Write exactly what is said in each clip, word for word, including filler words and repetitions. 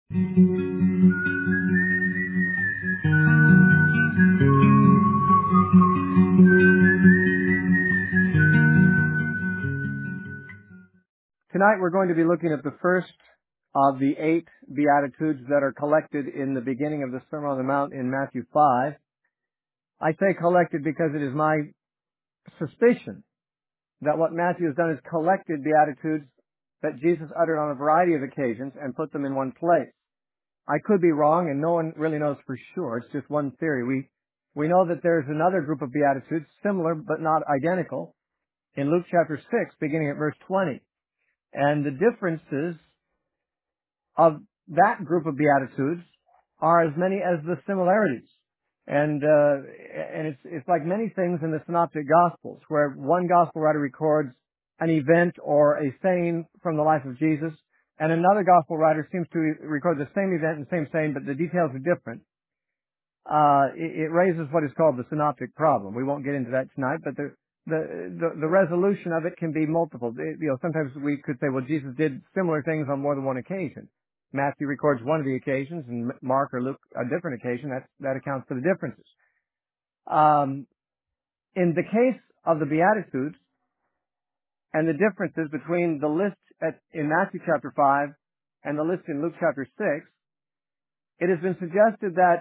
Tonight we're going to be looking at the first of the eight Beatitudes that are collected in the beginning of the Sermon on the Mount in Matthew five. I say collected because it is my suspicion that what Matthew has done is collected Beatitudes that Jesus uttered on a variety of occasions and put them in one place. I could be wrong, and no one really knows for sure. It's just one theory. We we know that there's another group of Beatitudes, similar but not identical, in Luke chapter six, beginning at verse twenty. And the differences of that group of Beatitudes are as many as the similarities. And uh, and it's it's like many things in the Synoptic Gospels, where one Gospel writer records an event or a saying from the life of Jesus, and another Gospel writer seems to record the same event and the same saying, but the details are different. Uh, it, it raises what is called the synoptic problem. We won't get into that tonight, but the the the, the resolution of it can be multiple. It, you know, sometimes we could say, well, Jesus did similar things on more than one occasion. Matthew records one of the occasions, and Mark or Luke a different occasion. That that accounts for the differences. Um, in the case of the Beatitudes and the differences between the list at, in Matthew chapter five and the list in Luke chapter six, it has been suggested that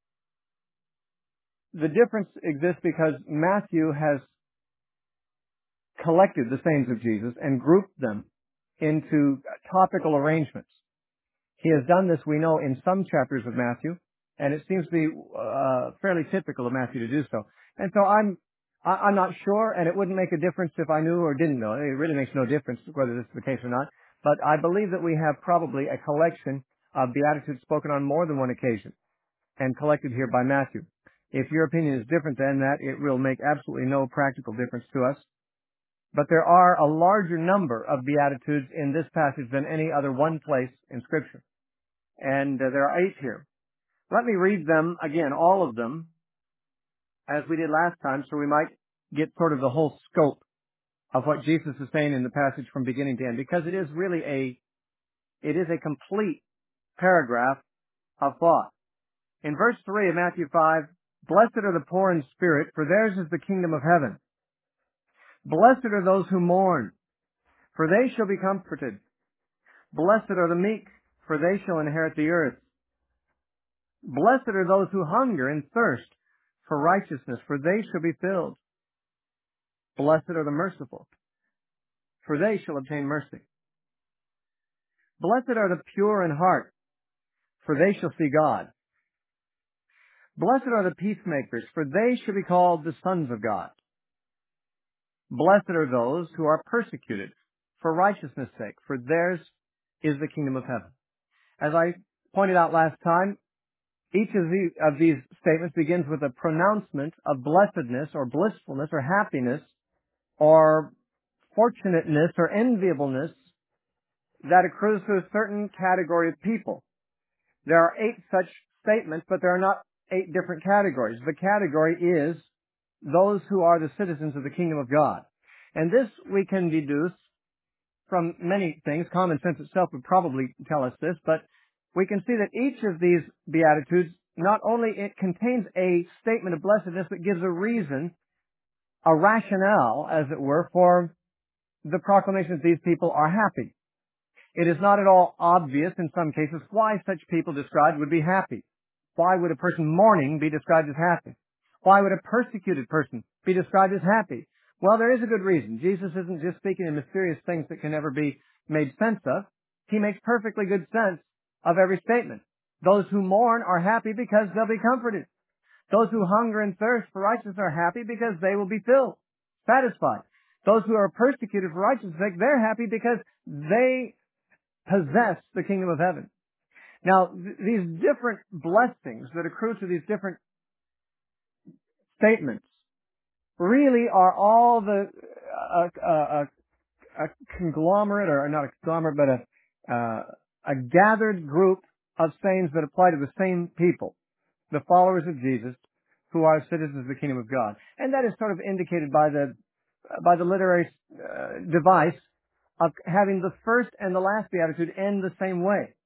the difference exists because Matthew has collected the sayings of Jesus and grouped them into topical arrangements. He has done this, we know, in some chapters of Matthew, and it seems to be uh, fairly typical of Matthew to do so. And so I'm I- I'm not sure, and it wouldn't make a difference if I knew or didn't know. It really makes no difference whether this is the case or not. But I believe that we have probably a collection of Beatitudes spoken on more than one occasion and collected here by Matthew. If your opinion is different than that, it will make absolutely no practical difference to us. But there are a larger number of Beatitudes in this passage than any other one place in Scripture. And uh, there are eight here. Let me read them again, all of them, as we did last time, so we might get sort of the whole scope of what Jesus is saying in the passage from beginning to end, because it is really a, it is a complete paragraph of thought. In verse three of Matthew five, blessed are the poor in spirit, for theirs is the kingdom of heaven. Blessed are those who mourn, for they shall be comforted. Blessed are the meek, for they shall inherit the earth. Blessed are those who hunger and thirst for righteousness, for they shall be filled. Blessed are the merciful, for they shall obtain mercy. Blessed are the pure in heart, for they shall see God. Blessed are the peacemakers, for they shall be called the sons of God. Blessed are those who are persecuted for righteousness' sake, for theirs is the kingdom of heaven. As I pointed out last time, each of these, of these statements begins with a pronouncement of blessedness or blissfulness or happiness or fortunateness or enviableness that accrues to a certain category of people. There are eight such statements, but there are not eight different categories. The category is those who are the citizens of the kingdom of God. And this we can deduce from many things. Common sense itself would probably tell us this, but we can see that each of these Beatitudes, not only it contains a statement of blessedness, but gives a reason, a rationale, as it were, for the proclamation that these people are happy. It is not at all obvious in some cases why such people described would be happy. Why would a person mourning be described as happy? Why would a persecuted person be described as happy? Well, there is a good reason. Jesus isn't just speaking in mysterious things that can never be made sense of. He makes perfectly good sense of every statement. Those who mourn are happy because they'll be comforted. Those who hunger and thirst for righteousness are happy because they will be filled, satisfied. Those who are persecuted for righteousness' sake, they're happy because they possess the kingdom of heaven. Now, th- these different blessings that accrue to these different statements really are all the uh, uh, uh, a conglomerate, or not a conglomerate, but a uh, a gathered group of sayings that apply to the same people, the followers of Jesus, who are citizens of the kingdom of God, and that is sort of indicated by the by the literary uh, device of having the first and the last beatitude end the same way.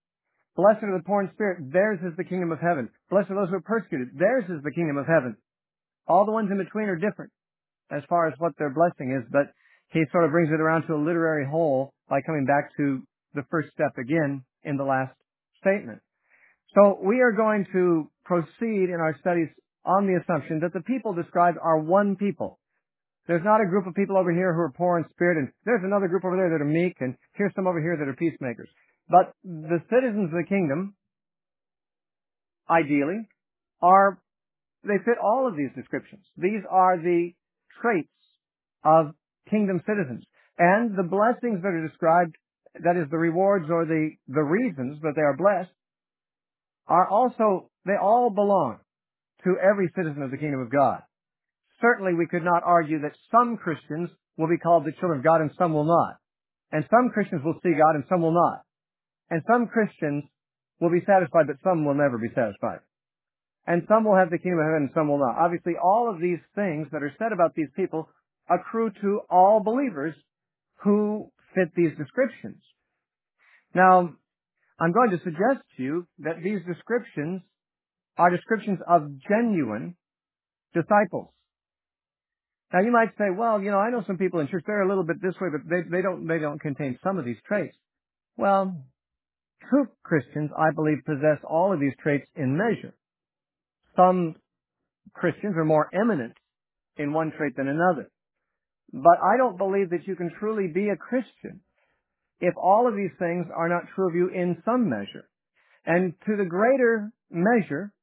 Blessed are the poor in spirit, theirs is the kingdom of heaven. Blessed are those who are persecuted, theirs is the kingdom of heaven. All the ones in between are different as far as what their blessing is, but he sort of brings it around to a literary whole by coming back to the first step again in the last statement. So we are going to proceed in our studies on the assumption that the people described are one people. There's not a group of people over here who are poor in spirit, and there's another group over there that are meek, and here's some over here that are peacemakers. But the citizens of the kingdom, ideally, are, they fit all of these descriptions. These are the traits of kingdom citizens. And the blessings that are described, that is the rewards or the, the reasons that they are blessed, are also, they all belong to every citizen of the kingdom of God. Certainly we could not argue that some Christians will be called the children of God and some will not. And some Christians will see God and some will not. And some Christians will be satisfied, but some will never be satisfied. And some will have the kingdom of heaven and some will not. Obviously, all of these things that are said about these people accrue to all believers who fit these descriptions. Now, I'm going to suggest to you that these descriptions are descriptions of genuine disciples. Now you might say, well, you know, I know some people in church, they're a little bit this way, but they, they don't, they don't contain some of these traits. Well, true Christians, I believe, possess all of these traits in measure. Some Christians are more eminent in one trait than another. But I don't believe that you can truly be a Christian if all of these things are not true of you in some measure. And to the greater measure,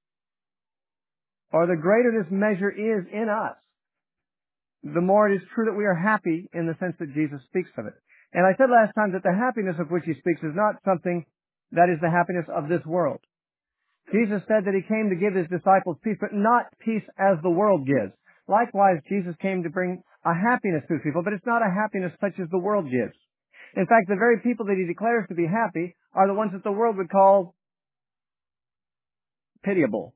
or the greater this measure is in us, the more it is true that we are happy in the sense that Jesus speaks of it. And I said last time that the happiness of which he speaks is not something that is the happiness of this world. Jesus said that he came to give his disciples peace, but not peace as the world gives. Likewise, Jesus came to bring a happiness to people, but it's not a happiness such as the world gives. In fact, the very people that he declares to be happy are the ones that the world would call pitiable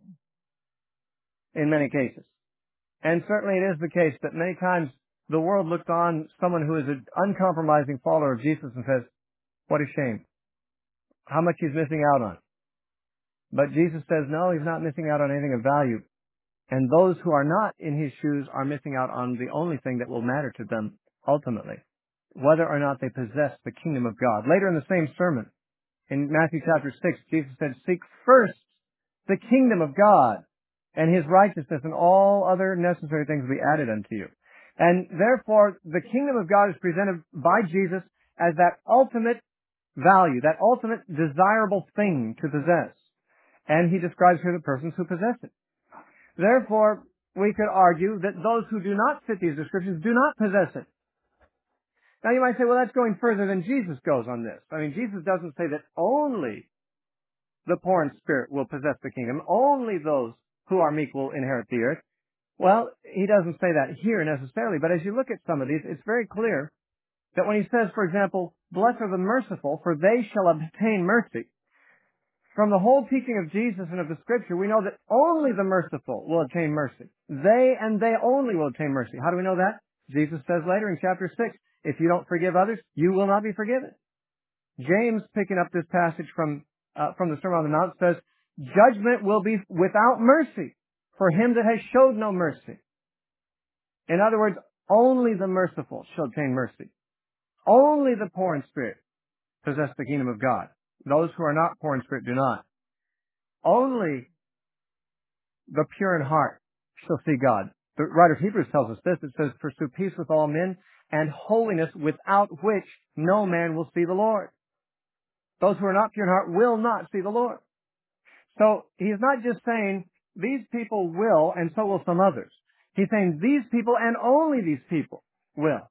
in many cases. And certainly it is the case that many times the world looks on someone who is an uncompromising follower of Jesus and says, what a shame. How much he's missing out on. But Jesus says, no, he's not missing out on anything of value. And those who are not in his shoes are missing out on the only thing that will matter to them ultimately, whether or not they possess the kingdom of God. Later in the same sermon, in Matthew chapter six, Jesus said, seek first the kingdom of God and his righteousness, and all other necessary things will be added unto you. And therefore, the kingdom of God is presented by Jesus as that ultimate value, that ultimate desirable thing to possess. And he describes here the persons who possess it. Therefore, we could argue that those who do not fit these descriptions do not possess it. Now you might say, well, that's going further than Jesus goes on this. I mean, Jesus doesn't say that only the poor in spirit will possess the kingdom, only those who are meek will inherit the earth. Well, he doesn't say that here necessarily, but as you look at some of these, it's very clear that when he says, for example, blessed are the merciful, for they shall obtain mercy. From the whole teaching of Jesus and of the Scripture, we know that only the merciful will obtain mercy. They and they only will obtain mercy. How do we know that? Jesus says later in chapter six, if you don't forgive others, you will not be forgiven. James, picking up this passage from uh, from the Sermon on the Mount, says, judgment will be without mercy for him that has showed no mercy. In other words, only the merciful shall obtain mercy. Only the poor in spirit possess the kingdom of God. Those who are not poor in spirit do not. Only the pure in heart shall see God. The writer of Hebrews tells us this. It says, pursue peace with all men and holiness, without which no man will see the Lord. Those who are not pure in heart will not see the Lord. So he's not just saying these people will and so will some others. He's saying these people and only these people will.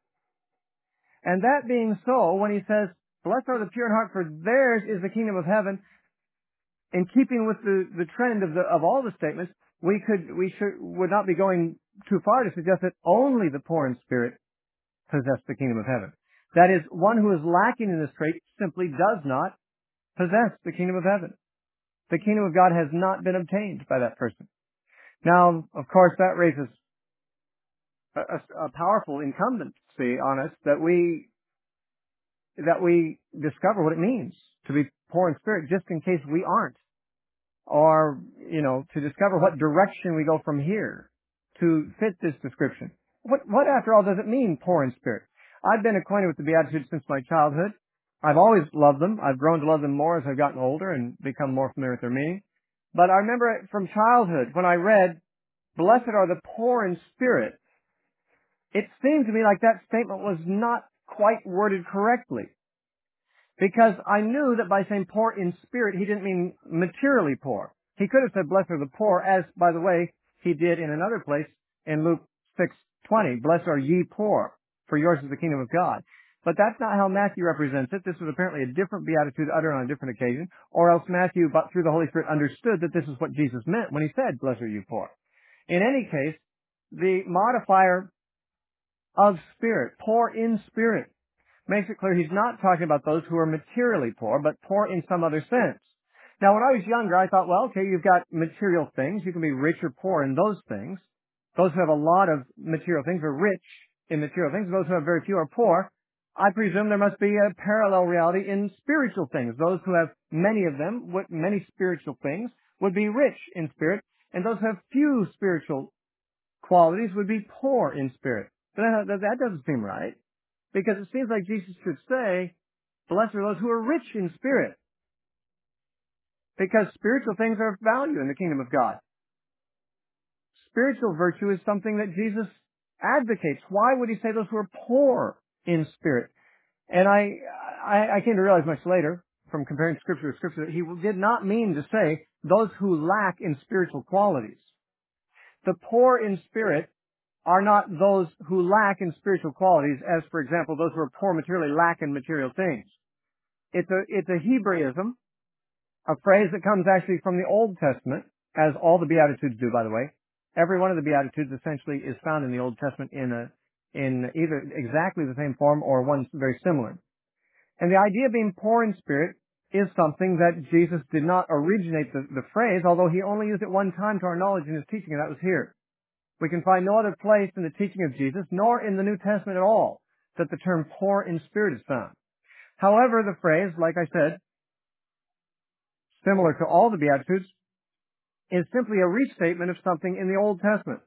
And that being so, when he says, blessed are the pure in heart, for theirs is the kingdom of heaven, in keeping with the, the trend of the, of all the statements, we could, we should, would not be going too far to suggest that only the poor in spirit possess the kingdom of heaven. That is, one who is lacking in this trait simply does not possess the kingdom of heaven. The kingdom of God has not been obtained by that person. Now, of course, that raises a, a, a powerful incumbency on us that we that we discover what it means to be poor in spirit just in case we aren't. Or, you know, to discover what direction we go from here to fit this description. What, what after all does it mean, poor in spirit? I've been acquainted with the Beatitudes since my childhood. I've always loved them. I've grown to love them more as I've gotten older and become more familiar with their meaning. But I remember it from childhood when I read, "Blessed are the poor in spirit," it seemed to me like that statement was not quite worded correctly. Because I knew that by saying poor in spirit, he didn't mean materially poor. He could have said, "Blessed are the poor," as, by the way, he did in another place in Luke six twenty. "Blessed are ye poor, for yours is the kingdom of God." But that's not how Matthew represents it. This was apparently a different beatitude uttered on a different occasion, or else Matthew, but through the Holy Spirit, understood that this is what Jesus meant when he said, "Blessed are you poor." In any case, the modifier of spirit, poor in spirit, makes it clear he's not talking about those who are materially poor, but poor in some other sense. Now, when I was younger, I thought, well, okay, you've got material things. You can be rich or poor in those things. Those who have a lot of material things are rich in material things. Those who have very few are poor. I presume there must be a parallel reality in spiritual things. Those who have many of them, many spiritual things, would be rich in spirit, and those who have few spiritual qualities would be poor in spirit. But that, that doesn't seem right. Because it seems like Jesus should say, "Blessed are those who are rich in spirit." Because spiritual things are of value in the kingdom of God. Spiritual virtue is something that Jesus advocates. Why would he say those who are poor in spirit? And I, I, I came to realize much later, from comparing Scripture to Scripture, that he did not mean to say those who lack in spiritual qualities. The poor in spirit are not those who lack in spiritual qualities, as, for example, those who are poor materially lack in material things. It's a, it's a Hebraism, a phrase that comes actually from the Old Testament, as all the Beatitudes do, by the way. Every one of the Beatitudes essentially is found in the Old Testament in a, in either exactly the same form or one very similar. And the idea of being poor in spirit is something that Jesus did not originate the, the phrase, although he only used it one time to our knowledge in his teaching, and that was here. We can find no other place in the teaching of Jesus, nor in the New Testament at all, that the term poor in spirit is found. However, the phrase, like I said, similar to all the Beatitudes, is simply a restatement of something in the Old Testament.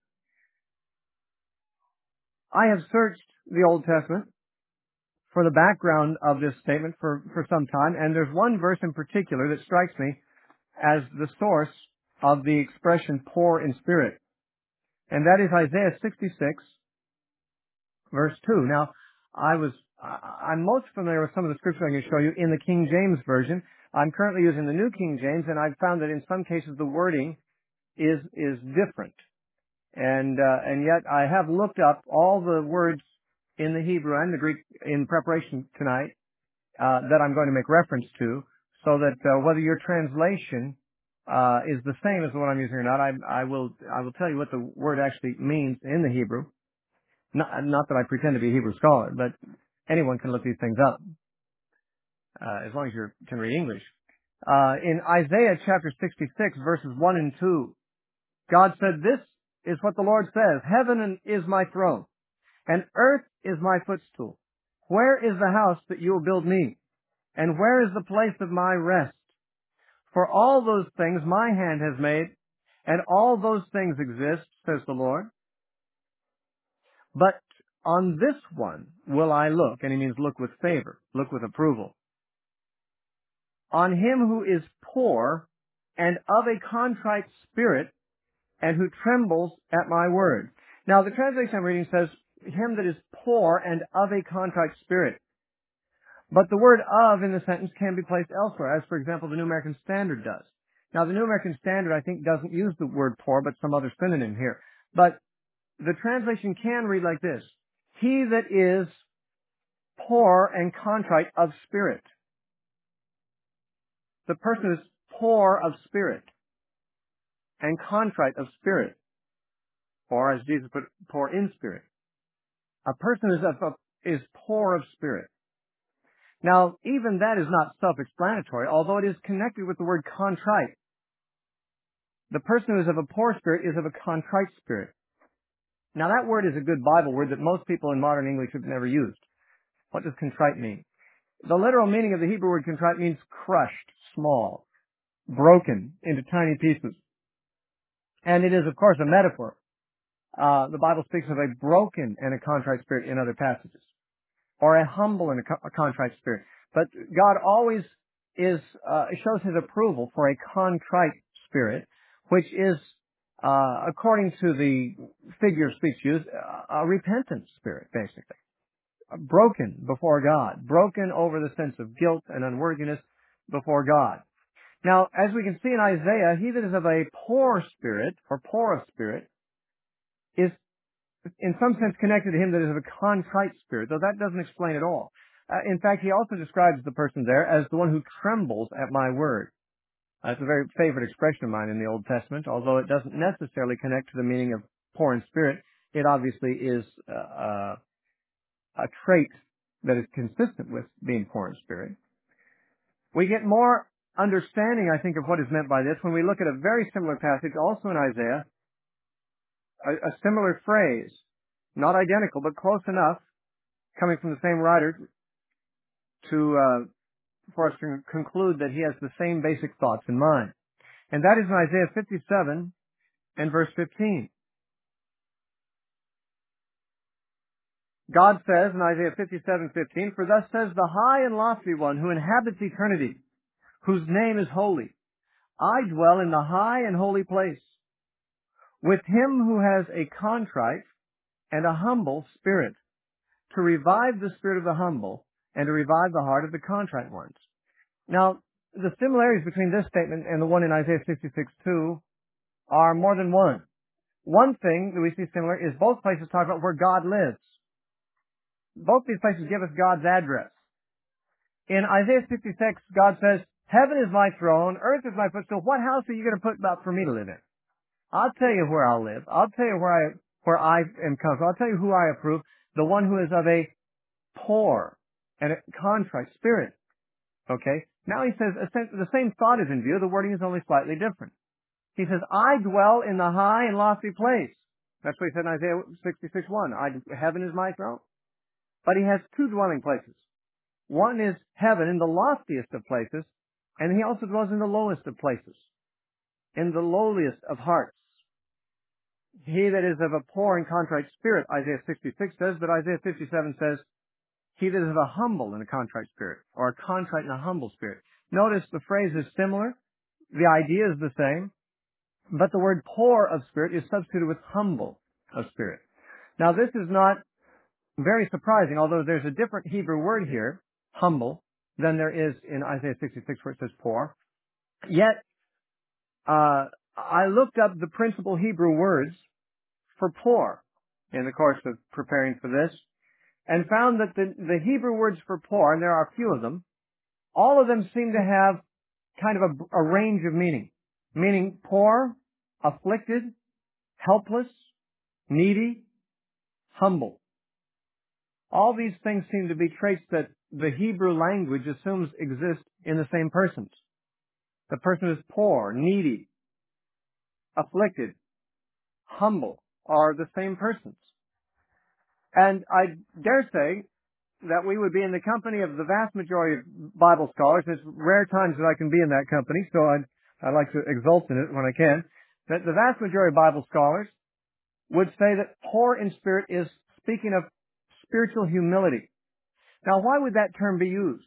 I have searched the Old Testament for the background of this statement for, for some time, and there's one verse in particular that strikes me as the source of the expression poor in spirit. And that is Isaiah sixty-six, verse two. Now, I was, I'm most familiar with some of the scripture I'm going to show you in the King James Version. I'm currently using the New King James, and I've found that in some cases the wording is, is different. And, uh, and yet I have looked up all the words in the Hebrew and the Greek in preparation tonight, uh, that I'm going to make reference to, so that, uh, whether your translation, uh, is the same as the one I'm using or not, I, I will, I will tell you what the word actually means in the Hebrew. Not, not that I pretend to be a Hebrew scholar, but anyone can look these things up, uh, as long as you can read English. Uh, in Isaiah chapter sixty-six, verses one and two, God said, "This is what the Lord says, Heaven is my throne, and earth is my footstool. Where is the house that you will build me? And where is the place of my rest? For all those things my hand has made, and all those things exist, says the Lord. But on this one will I look," and he means look with favor, look with approval, "on him who is poor and of a contrite spirit, and who trembles at my word." Now, the translation I'm reading says, "him that is poor and of a contrite spirit." But the word "of" in the sentence can be placed elsewhere, as, for example, the New American Standard does. Now, the New American Standard, I think, doesn't use the word poor, but some other synonym here. But the translation can read like this: "He that is poor and contrite of spirit." The person is poor of spirit and contrite of spirit, or as Jesus put, poor in spirit. A person is, of, is poor of spirit. Now, even that is not self-explanatory, although it is connected with the word contrite. The person who is of a poor spirit is of a contrite spirit. Now, that word is a good Bible word that most people in modern English have never used. What does contrite mean? The literal meaning of the Hebrew word contrite means crushed, small, broken into tiny pieces. And it is, of course, a metaphor. Uh, the Bible speaks of a broken and a contrite spirit in other passages, or a humble and a, co- a contrite spirit. But God always is uh, shows His approval for a contrite spirit, which is, uh, according to the figure of speech used, a repentant spirit, basically. Broken before God, broken over the sense of guilt and unworthiness before God. Now, as we can see in Isaiah, he that is of a poor spirit, or poor of spirit, is in some sense connected to him that is of a contrite spirit, though that doesn't explain it all. Uh, in fact, he also describes the person there as the one who trembles at my word. That's a very favorite expression of mine in the Old Testament, although it doesn't necessarily connect to the meaning of poor in spirit. It obviously is uh, uh, a trait that is consistent with being poor in spirit. We get more understanding, I think, of what is meant by this when we look at a very similar passage also in Isaiah, a, a similar phrase, not identical, but close enough, coming from the same writer to, uh, for us to conclude that he has the same basic thoughts in mind. And that is in Isaiah fifty-seven and verse fifteen. God says in Isaiah fifty-seven fifteen, "For thus says the high and lofty one who inhabits eternity, whose name is holy. I dwell in the high and holy place, with him who has a contrite and a humble spirit, to revive the spirit of the humble and to revive the heart of the contrite ones." Now, the similarities between this statement and the one in Isaiah sixty-six two are more than one. One thing that we see similar is both places talk about where God lives. Both these places give us God's address. In Isaiah sixty-six, God says, "Heaven is my throne, earth is my footstool. What house are you going to put up for me to live in? I'll tell you where I'll live. I'll tell you where I where I am comfortable. I'll tell you who I approve, the one who is of a poor and a contrite spirit." Okay? Now he says the same thought is in view. The wording is only slightly different. He says, "I dwell in the high and lofty place." That's what he said in Isaiah sixty-six one. I, heaven is my throne. But he has two dwelling places. One is heaven in the loftiest of places, and he also dwells in the lowest of places, in the lowliest of hearts. He that is of a poor and contrite spirit, Isaiah sixty-six says, but Isaiah fifty-seven says, he that is of a humble and a contrite spirit, or a contrite and a humble spirit. Notice the phrase is similar, the idea is the same, but the word poor of spirit is substituted with humble of spirit. Now this is not very surprising, although there's a different Hebrew word here, humble, than there is in Isaiah sixty-six where it says poor. Yet, uh, I looked up the principal Hebrew words for poor in the course of preparing for this, and found that the, the Hebrew words for poor, and there are a few of them, all of them seem to have kind of a, a range of meaning. Meaning poor, afflicted, helpless, needy, humble. All these things seem to be traits that the Hebrew language assumes exist in the same persons. The person who is poor, needy, afflicted, humble are the same persons. And I dare say that we would be in the company of the vast majority of Bible scholars. It's rare times that I can be in that company, so I'd, I'd like to exult in it when I can. That the vast majority of Bible scholars would say that poor in spirit is speaking of spiritual humility. Now, why would that term be used?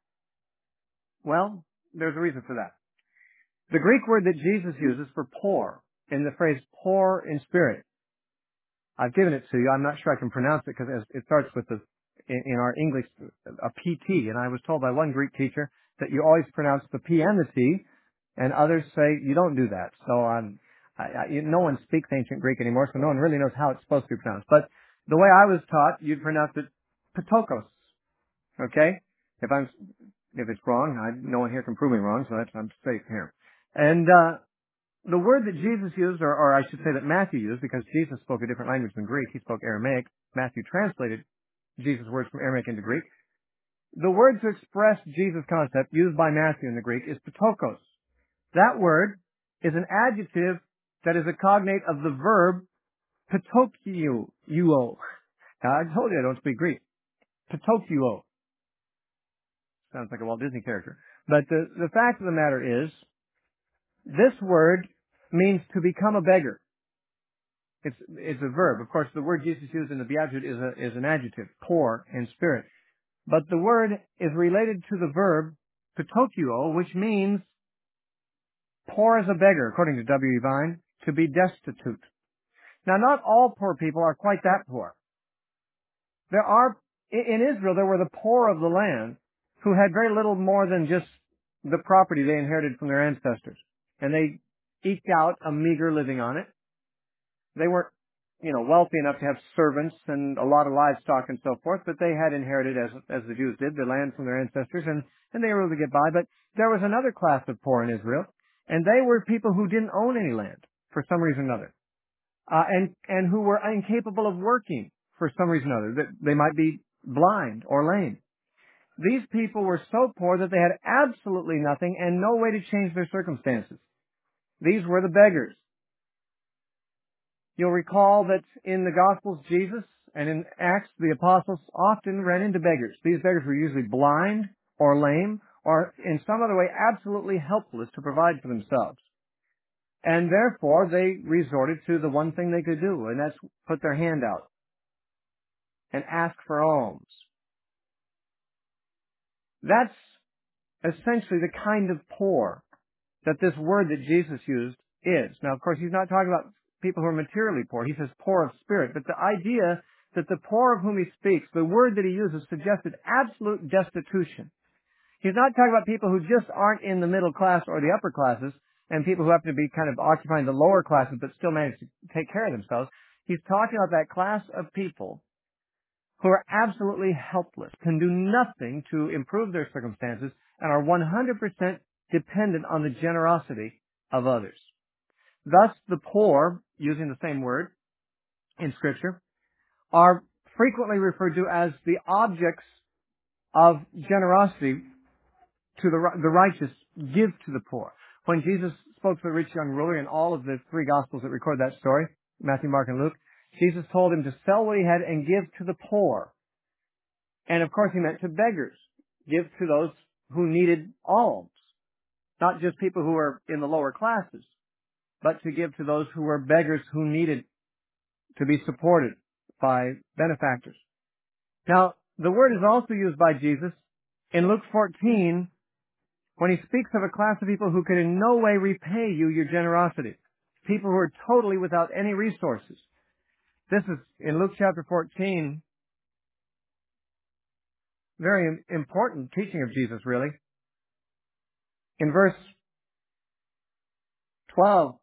Well, there's a reason for that. The Greek word that Jesus uses for poor, in the phrase poor in spirit, I've given it to you. I'm not sure I can pronounce it because it starts with the, in, in our English, a P T, and I was told by one Greek teacher that you always pronounce the P and the T, and others say you don't do that. So I'm, I, I, no one speaks ancient Greek anymore, so no one really knows how it's supposed to be pronounced. But the way I was taught, you'd pronounce it Patokos. Okay? If I'm, if it's wrong, I, no one here can prove me wrong, so that's, I'm safe here. And, uh, the word that Jesus used, or, or I should say that Matthew used, because Jesus spoke a different language than Greek, he spoke Aramaic. Matthew translated Jesus' words from Aramaic into Greek. The word to express Jesus' concept used by Matthew in the Greek is patokos. That word is an adjective that is a cognate of the verb patokio. Now, I told you I don't speak Greek. Patokio. Sounds like a Walt Disney character. But the, the fact of the matter is, this word means to become a beggar. It's, it's a verb. Of course, the word Jesus used in the Beatitude is, a, is an adjective, poor in spirit. But the word is related to the verb pitokio, which means poor as a beggar, according to W E. Vine, to be destitute. Now, not all poor people are quite that poor. There are, in Israel, there were the poor of the land who had very little more than just the property they inherited from their ancestors. And they eked out a meager living on it. They weren't, you know, wealthy enough to have servants and a lot of livestock and so forth, but they had inherited, as as the Jews did, the land from their ancestors, and, and they were able to get by. But there was another class of poor in Israel, and they were people who didn't own any land for some reason or another, uh, and, and who were incapable of working for some reason or other. That they might be blind or lame. These people were so poor that they had absolutely nothing and no way to change their circumstances. These were the beggars. You'll recall that in the Gospels, Jesus and in Acts, the apostles often ran into beggars. These beggars were usually blind or lame or in some other way absolutely helpless to provide for themselves. And therefore, they resorted to the one thing they could do, and that's put their hand out and ask for alms. That's essentially the kind of poor that this word that Jesus used is. Now, of course, he's not talking about people who are materially poor. He says poor of spirit. But the idea that the poor of whom he speaks, the word that he uses suggested absolute destitution. He's not talking about people who just aren't in the middle class or the upper classes and people who happen to be kind of occupying the lower classes but still manage to take care of themselves. He's talking about that class of people who are absolutely helpless, can do nothing to improve their circumstances, and are one hundred percent dependent on the generosity of others. Thus, the poor, using the same word in Scripture, are frequently referred to as the objects of generosity to the, the righteous give to the poor. When Jesus spoke to the rich young ruler in all of the three Gospels that record that story, Matthew, Mark, and Luke, Jesus told him to sell what he had and give to the poor. And of course he meant to beggars. Give to those who needed alms. Not just people who were in the lower classes, but to give to those who were beggars who needed to be supported by benefactors. Now, the word is also used by Jesus in Luke fourteen when he speaks of a class of people who could in no way repay you your generosity. People who are totally without any resources. This is, in Luke chapter fourteen, very important teaching of Jesus, really. In verse twelve,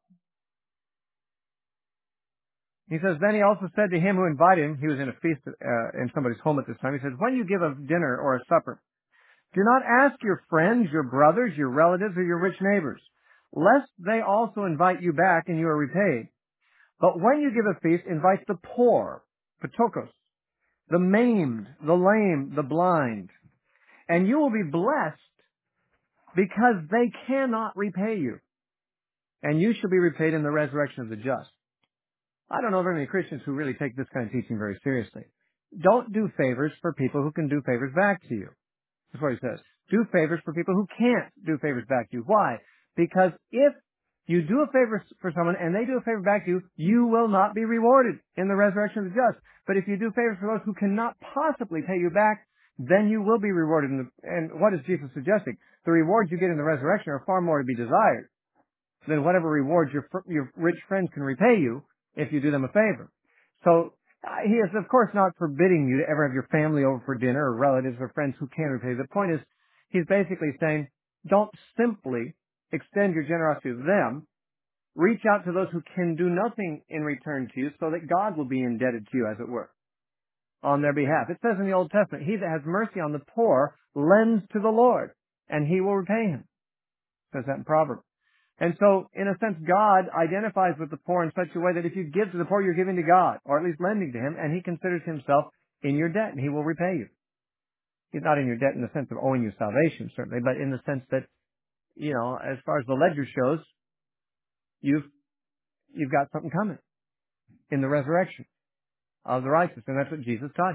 he says, then he also said to him who invited him, he was in a feast uh, in somebody's home at this time, he says, when you give a dinner or a supper, do not ask your friends, your brothers, your relatives, or your rich neighbors, lest they also invite you back and you are repaid. But when you give a feast, invite the poor, patokos, the maimed, the lame, the blind, and you will be blessed because they cannot repay you, and you shall be repaid in the resurrection of the just. I don't know very many Christians who really take this kind of teaching very seriously. Don't do favors for people who can do favors back to you. That's what he says. Do favors for people who can't do favors back to you. Why? Because if you do a favor for someone and they do a favor back to you, you will not be rewarded in the resurrection of the just. But if you do favors for those who cannot possibly pay you back, then you will be rewarded. In the, and what is Jesus suggesting? The rewards you get in the resurrection are far more to be desired than whatever rewards your your rich friends can repay you if you do them a favor. So uh, he is, of course, not forbidding you to ever have your family over for dinner or relatives or friends who can repay you. The point is, he's basically saying, don't simply extend your generosity to them. Reach out to those who can do nothing in return to you so that God will be indebted to you, as it were, on their behalf. It says in the Old Testament, he that has mercy on the poor lends to the Lord, and he will repay him. It says that in Proverbs. And so, in a sense, God identifies with the poor in such a way that if you give to the poor, you're giving to God, or at least lending to him, and he considers himself in your debt, and he will repay you. He's not in your debt in the sense of owing you salvation, certainly, but in the sense that, you know, as far as the ledger shows, you've, you've got something coming in the resurrection of the righteous, and that's what Jesus taught here.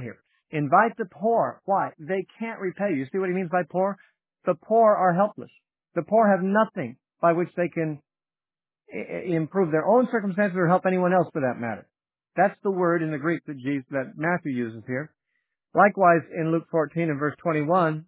Invite the poor. Why? They can't repay you. See what he means by poor? The poor are helpless. The poor have nothing by which they can I- improve their own circumstances or help anyone else for that matter. That's the word in the Greek that Jesus, that Matthew uses here. Likewise, in Luke fourteen and verse twenty-one,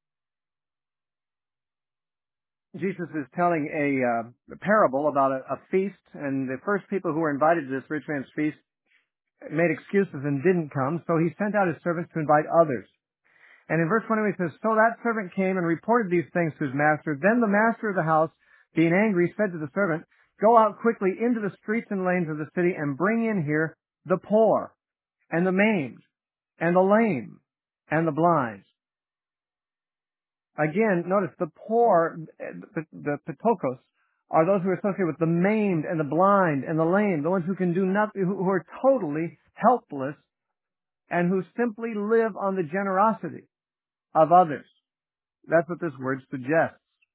Jesus is telling a, uh, a parable about a, a feast, and the first people who were invited to this rich man's feast made excuses and didn't come, so he sent out his servants to invite others. And in verse twenty-one he says, "So that servant came and reported these things to his master. Then the master of the house, being angry, said to the servant, 'Go out quickly into the streets and lanes of the city and bring in here the poor and the maimed and the lame and the blind.'" Again, notice the poor, the, the petokos, are those who are associated with the maimed and the blind and the lame, the ones who can do nothing, who, who are totally helpless and who simply live on the generosity of others. That's what this word suggests.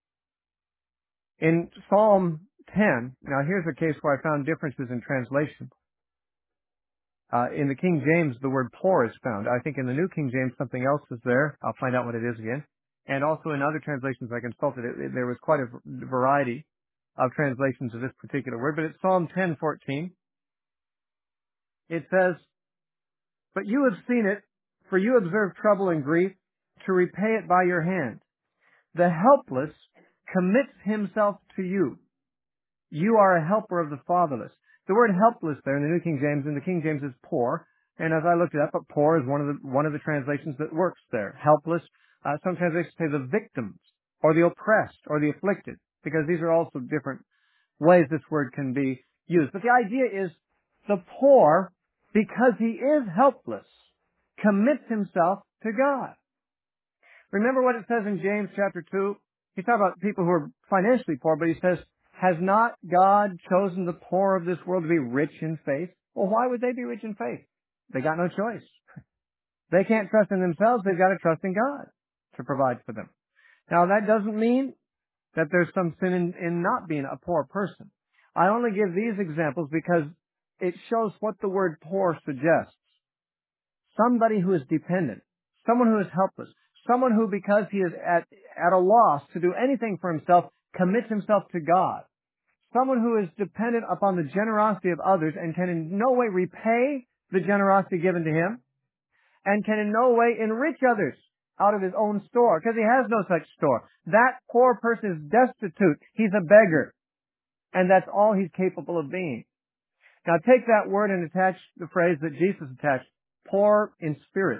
In Psalm ten, now here's a case where I found differences in translation. Uh, in the King James, the word poor is found. I think in the New King James, something else is there. I'll find out what it is again. And also in other translations I consulted, it, it, there was quite a variety of translations of this particular word. But it's Psalm ten fourteen. It says, "But you have seen it, for you observe trouble and grief, to repay it by your hand. The helpless commits himself to you. You are a helper of the fatherless." The word helpless there in the New King James, in the King James is poor. And as I looked it up, but poor is one of the, one of the translations that works there. Helpless, uh, some translations say the victims, or the oppressed, or the afflicted, because these are also different ways this word can be used. But the idea is the poor, because he is helpless, commits himself to God. Remember what it says in James chapter two? He talks about people who are financially poor, but he says, "Has not God chosen the poor of this world to be rich in faith?" Well, why would they be rich in faith? They got no choice. They can't trust in themselves. They've got to trust in God to provide for them. Now, that doesn't mean that there's some sin in, in not being a poor person. I only give these examples because it shows what the word poor suggests. Somebody who is dependent, someone who is helpless, someone who, because he is at, at a loss to do anything for himself, commits himself to God. Someone who is dependent upon the generosity of others and can in no way repay the generosity given to him, and can in no way enrich others out of his own store, because he has no such store. That poor person is destitute. He's a beggar. And that's all he's capable of being. Now take that word and attach the phrase that Jesus attached, poor in spirit.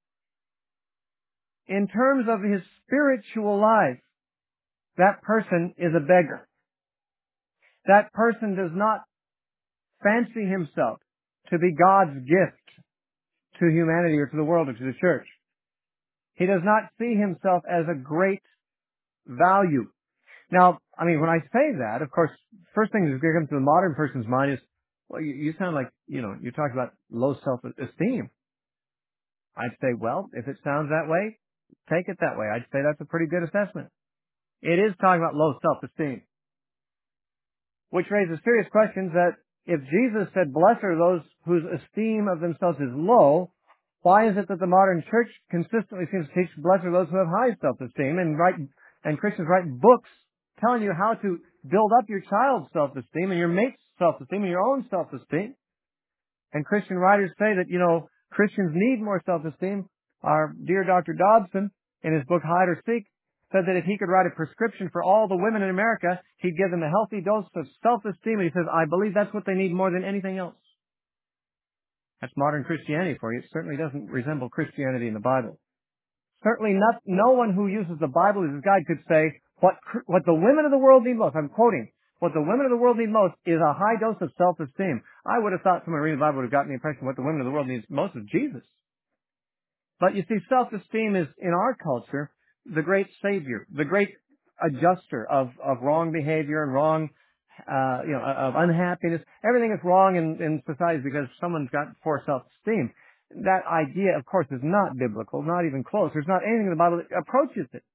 In terms of his spiritual life, that person is a beggar. That person does not fancy himself to be God's gift to humanity or to the world or to the church. He does not see himself as a great value. Now, I mean, when I say that, of course, first thing that comes to the modern person's mind is, well, you, you sound like, you know, you talk about low self-esteem. I'd say, well, if it sounds that way, take it that way. I'd say that's a pretty good assessment. It is talking about low self-esteem, which raises serious questions that if Jesus said, "Blessed are those whose esteem of themselves is low," why is it that the modern church consistently seems to teach, "Blessed are those who have high self-esteem," and write, and Christians write books telling you how to build up your child's self-esteem and your mate's self-esteem and your own self-esteem? And Christian writers say that, you know, Christians need more self-esteem. Our dear Doctor Dobson, in his book Hide or Seek, said that if he could write a prescription for all the women in America, he'd give them a healthy dose of self-esteem. And he says, "I believe that's what they need more than anything else." That's modern Christianity for you. It certainly doesn't resemble Christianity in the Bible. Certainly not, no one who uses the Bible as his guide could say, what, what the women of the world need most, I'm quoting, what the women of the world need most is a high dose of self-esteem. I would have thought someone reading the Bible would have gotten the impression what the women of the world needs most is Jesus. But you see, self-esteem is, in our culture, the great savior, the great adjuster of, of wrong behavior and wrong, uh, you know, of unhappiness. Everything is wrong in, in society because someone's got poor self-esteem. That idea, of course, is not biblical, not even close. There's not anything in the Bible that approaches it.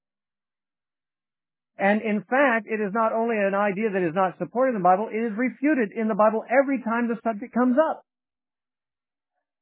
And in fact, it is not only an idea that is not supported in the Bible, it is refuted in the Bible every time the subject comes up.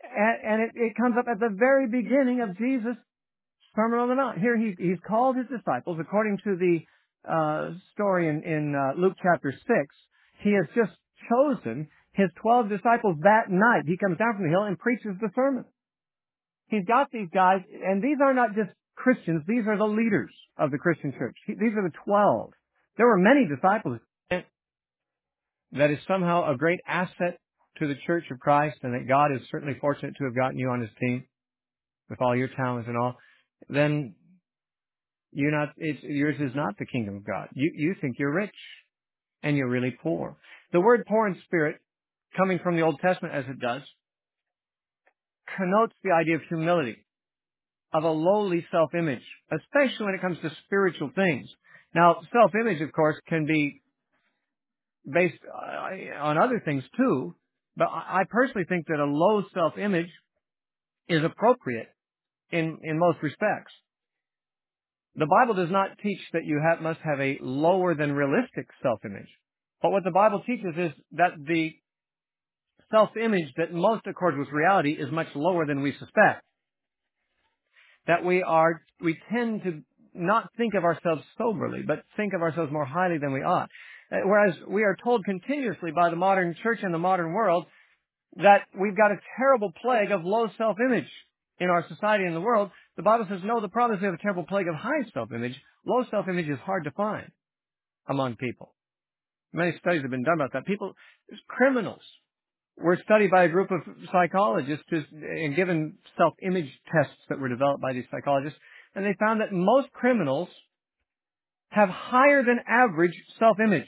And, and it, it comes up at the very beginning of Jesus' Sermon on the Mount. Here he, he's called his disciples, according to the uh, story in, in uh, Luke chapter six. He has just chosen his twelve disciples that night. He comes down from the hill and preaches the sermon. He's got these guys, and these are not just Christians. These are the leaders of the Christian church. He, these are the twelve. There were many disciples. That is somehow a great asset to the Church of Christ, and that God is certainly fortunate to have gotten you on his team with all your talents and all, then you're not, it's, yours is not the kingdom of God. You, you think you're rich, and you're really poor. The word poor in spirit, coming from the Old Testament as it does, connotes the idea of humility, of a lowly self-image, especially when it comes to spiritual things. Now, self-image, of course, can be based on other things too, but I personally think that a low self-image is appropriate in, in most respects. The Bible does not teach that you have, must have a lower than realistic self-image. But what the Bible teaches is that the self-image that most accords with reality is much lower than we suspect. That we are, we tend to not think of ourselves soberly, but think of ourselves more highly than we ought. Whereas we are told continuously by the modern church and the modern world that we've got a terrible plague of low self-image in our society and the world. The Bible says, no, the problem is we have a terrible plague of high self-image. Low self-image is hard to find among people. Many studies have been done about that. People, criminals were studied by a group of psychologists and given self-image tests that were developed by these psychologists, and they found that most criminals have higher than average self-image,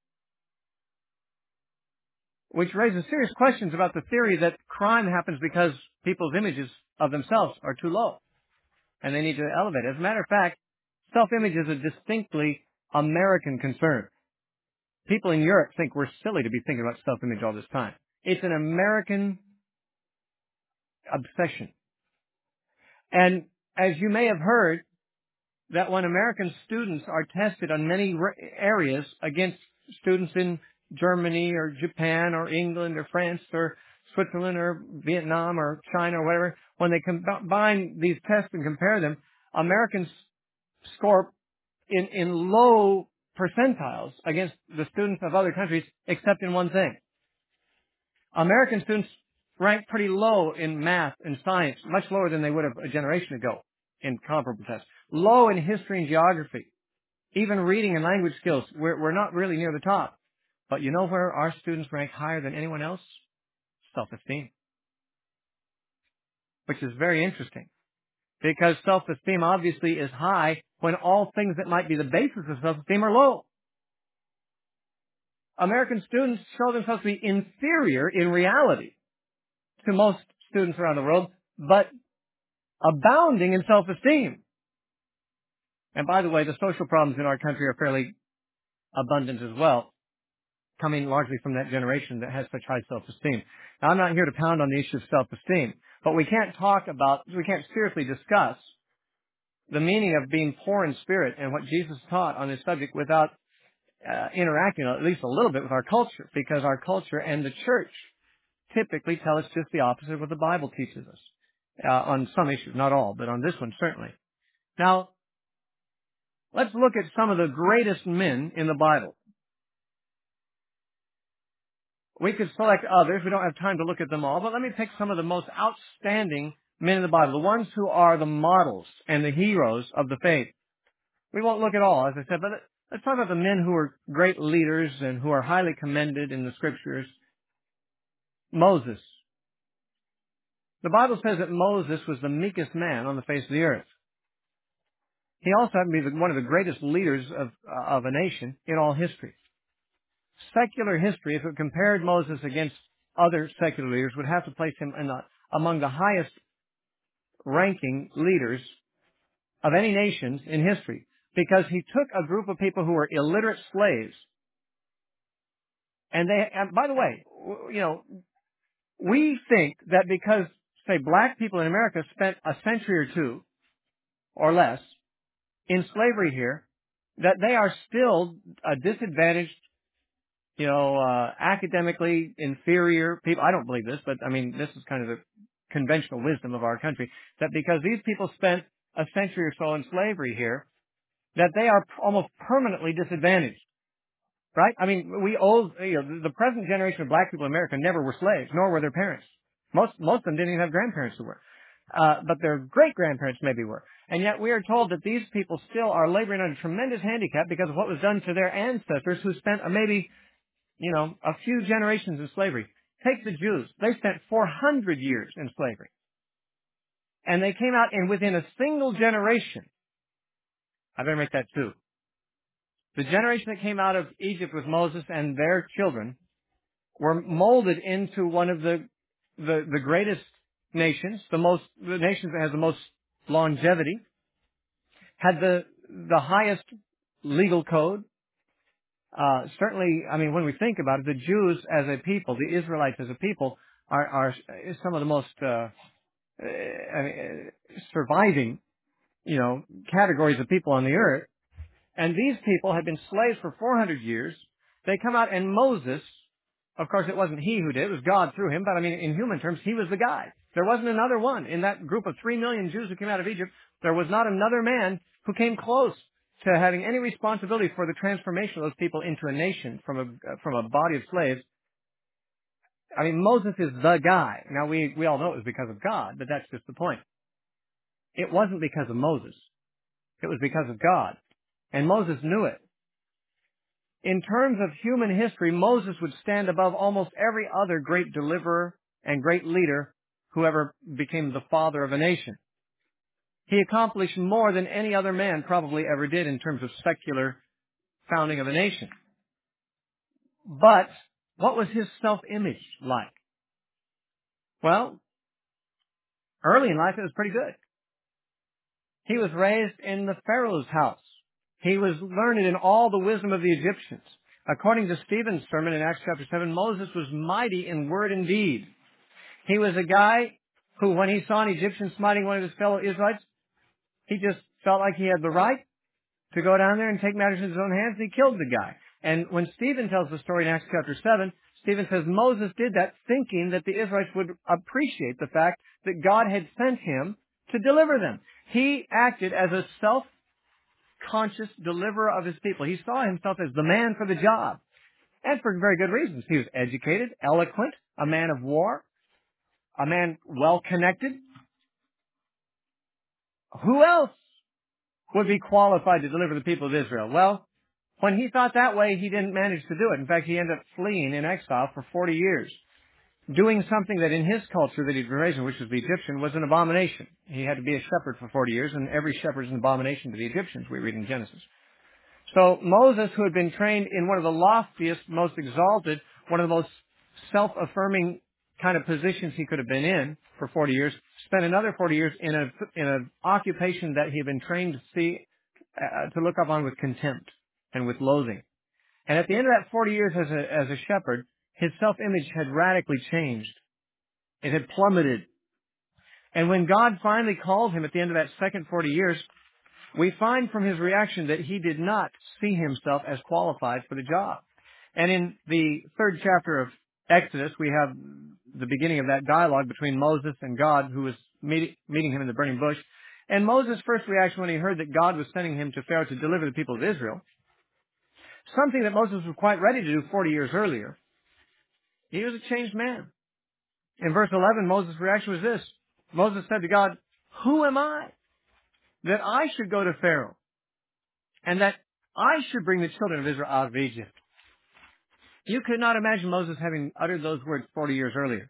which raises serious questions about the theory that crime happens because people's images of themselves are too low and they need to elevate it. As a matter of fact, self-image is a distinctly American concern. People in Europe think we're silly to be thinking about self-image all this time. It's an American obsession. And as you may have heard, that when American students are tested on many areas against students in Germany or Japan or England or France or Switzerland or Vietnam or China or whatever, when they combine these tests and compare them, Americans score in, in low percentiles against the students of other countries, except in one thing. American students rank pretty low in math and science, much lower than they would have a generation ago in comparable tests. Low in history and geography. Even reading and language skills, we're, we're not really near the top. But you know where our students rank higher than anyone else? Self-esteem. Which is very interesting. Because self-esteem obviously is high when all things that might be the basis of self-esteem are low. American students show themselves to be inferior in reality to most students around the world, but abounding in self-esteem. And by the way, the social problems in our country are fairly abundant as well, coming largely from that generation that has such high self-esteem. Now, I'm not here to pound on the issue of self-esteem, but we can't talk about, we can't seriously discuss the meaning of being poor in spirit and what Jesus taught on this subject without uh, interacting at least a little bit with our culture, because our culture and the church typically tell us just the opposite of what the Bible teaches us uh, on some issues, not all, but on this one certainly. Now, let's look at some of the greatest men in the Bible. We could select others. We don't have time to look at them all, but let me pick some of the most outstanding men in the Bible, the ones who are the models and the heroes of the faith. We won't look at all, as I said, but let's talk about the men who are great leaders and who are highly commended in the Scriptures. Moses. The Bible says that Moses was the meekest man on the face of the earth. He also happened to be one of the greatest leaders of, uh, of a nation in all history. Secular history, if it compared Moses against other secular leaders, would have to place him in the, among the highest ranking leaders of any nations in history, because he took a group of people who were illiterate slaves, and they, and by the way, you know, we think that because, say, black people in America spent a century or two or less in slavery here, that they are still a disadvantaged, you know, uh, academically inferior people. I don't believe this, but I mean, this is kind of the conventional wisdom of our country, that because these people spent a century or so in slavery here, that they are almost permanently disadvantaged. Right? I mean, we old, you know, the present generation of black people in America never were slaves, nor were their parents. Most, most of them didn't even have grandparents who were. Uh, but their great-grandparents maybe were. And yet we are told that these people still are laboring under tremendous handicap because of what was done to their ancestors who spent uh, maybe, you know, a few generations in slavery. Take the Jews. They spent four hundred years in slavery. And they came out, and within a single generation, I better make that two. The generation that came out of Egypt with Moses and their children were molded into one of the, the, the greatest nations, the most, the nations that has the most longevity, had the, the highest legal code. Uh, certainly, I mean, when we think about it, the Jews as a people, the Israelites as a people, are, are some of the most, uh, I mean, surviving, you know, categories of people on the earth. And these people had been slaves for four hundred years. They come out, and Moses, of course it wasn't he who did, it was God through him, but I mean, in human terms, he was the guy. There wasn't another one. In that group of three million Jews who came out of Egypt, there was not another man who came close to having any responsibility for the transformation of those people into a nation from a, from a body of slaves. I mean, Moses is the guy. Now, we, we all know it was because of God, but that's just the point. It wasn't because of Moses. It was because of God. And Moses knew it. In terms of human history, Moses would stand above almost every other great deliverer and great leader who ever became the father of a nation. He accomplished more than any other man probably ever did in terms of secular founding of a nation. But what was his self-image like? Well, early in life it was pretty good. He was raised in the Pharaoh's house. He was learned in all the wisdom of the Egyptians. According to Stephen's sermon in Acts chapter seven, Moses was mighty in word and deed. He was a guy who, when he saw an Egyptian smiting one of his fellow Israelites, he just felt like he had the right to go down there and take matters in his own hands, and he killed the guy. And when Stephen tells the story in Acts chapter seven, Stephen says Moses did that thinking that the Israelites would appreciate the fact that God had sent him to deliver them. He acted as a self-conscious deliverer of his people. He saw himself as the man for the job. And for very good reasons. He was educated, eloquent, a man of war, a man well-connected. Who else would be qualified to deliver the people of Israel? Well, when he thought that way, he didn't manage to do it. In fact, he ended up fleeing in exile for forty years, doing something that in his culture that he'd been raised in, which was the Egyptian, was an abomination. He had to be a shepherd for forty years, and every shepherd is an abomination to the Egyptians, we read in Genesis. So Moses, who had been trained in one of the loftiest, most exalted, one of the most self-affirming kind of positions he could have been in for forty years, spent another forty years in a in an occupation that he had been trained to see, uh, to look upon with contempt and with loathing. And at the end of that forty years as a as a shepherd, his self-image had radically changed. It had plummeted. And when God finally called him at the end of that second forty years, we find from his reaction that he did not see himself as qualified for the job. And in the third chapter of Exodus, we have the beginning of that dialogue between Moses and God, who was meet, meeting him in the burning bush. And Moses' first reaction when he heard that God was sending him to Pharaoh to deliver the people of Israel, something that Moses was quite ready to do forty years earlier, he was a changed man. In verse eleven, Moses' reaction was this. Moses said to God, "Who am I that I should go to Pharaoh and that I should bring the children of Israel out of Egypt?" You could not imagine Moses having uttered those words forty years earlier.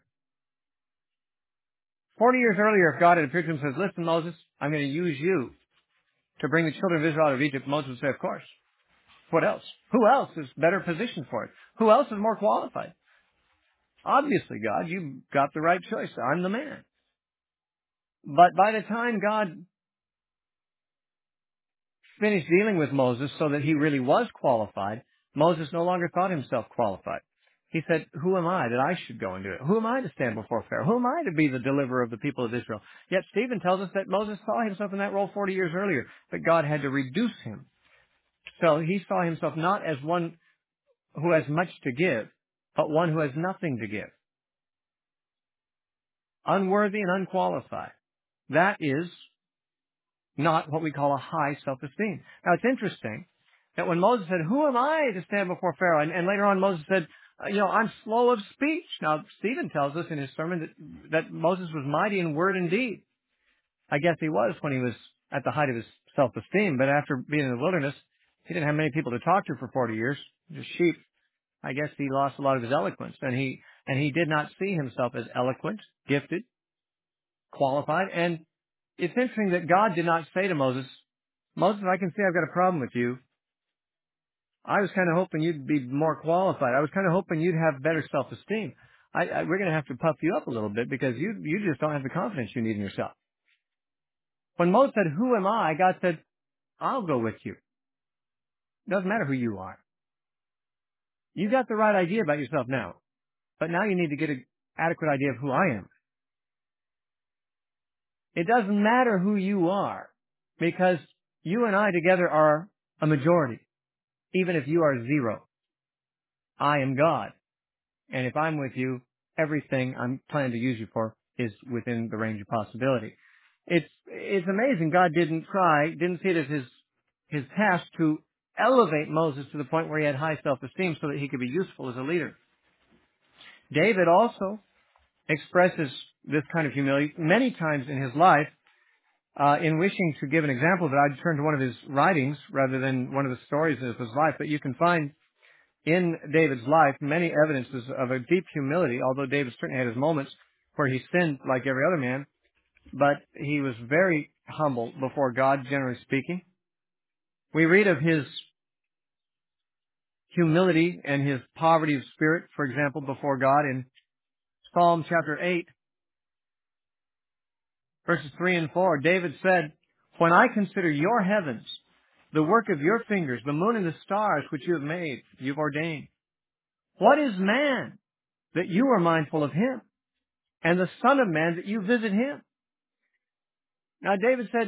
Forty years earlier, if God had appeared to him and says, "Listen, Moses, I'm going to use you to bring the children of Israel out of Egypt," Moses would say, "Of course. What else? Who else is better positioned for it? Who else is more qualified? Obviously, God, you got the right choice. I'm the man." But by the time God finished dealing with Moses so that he really was qualified, Moses no longer thought himself qualified. He said, "Who am I that I should go and do it? Who am I to stand before Pharaoh? Who am I to be the deliverer of the people of Israel?" Yet Stephen tells us that Moses saw himself in that role forty years earlier, that God had to reduce him. So he saw himself not as one who has much to give, but one who has nothing to give. unworthy and unqualified. That is not what we call a high self-esteem. Now, it's interesting that when Moses said, who am I to stand before Pharaoh? And, and later on Moses said, uh, you know, I'm slow of speech. Now, Stephen tells us in his sermon that, that Moses was mighty in word and deed. I guess he was when he was at the height of his self-esteem, but after being in the wilderness, he didn't have many people to talk to for forty years, just sheep. I guess he lost a lot of his eloquence, and he, and he did not see himself as eloquent, gifted, qualified. And it's interesting that God did not say to Moses, Moses, I can see I've got a problem with you. I was kind of hoping you'd be more qualified. I was kind of hoping you'd have better self-esteem. I, I, we're going to have to puff you up a little bit because you, you just don't have the confidence you need in yourself. When Moses said, who am I? God said, I'll go with you. It doesn't matter who you are. You got the right idea about yourself now, but now you need to get an adequate idea of who I am. It doesn't matter who you are because you and I together are a majority. Even if you are zero, I am God. And if I'm with you, everything I'm planning to use you for is within the range of possibility. It's, it's amazing God didn't try, didn't see it as his, his task to elevate Moses to the point where he had high self-esteem so that he could be useful as a leader. David also expresses this kind of humility many times in his life. Uh, in wishing to give an example of it, I'd turn to one of his writings rather than one of the stories of his life, but you can find in David's life many evidences of a deep humility, although David certainly had his moments where he sinned like every other man, but he was very humble before God, generally speaking. We read of his humility and his poverty of spirit, for example, before God in Psalm chapter eight, verses three and four. David said, when I consider your heavens, the work of your fingers, the moon and the stars which you have made, you've ordained. What is man that you are mindful of him, and the Son of Man that you visit him? Now David said,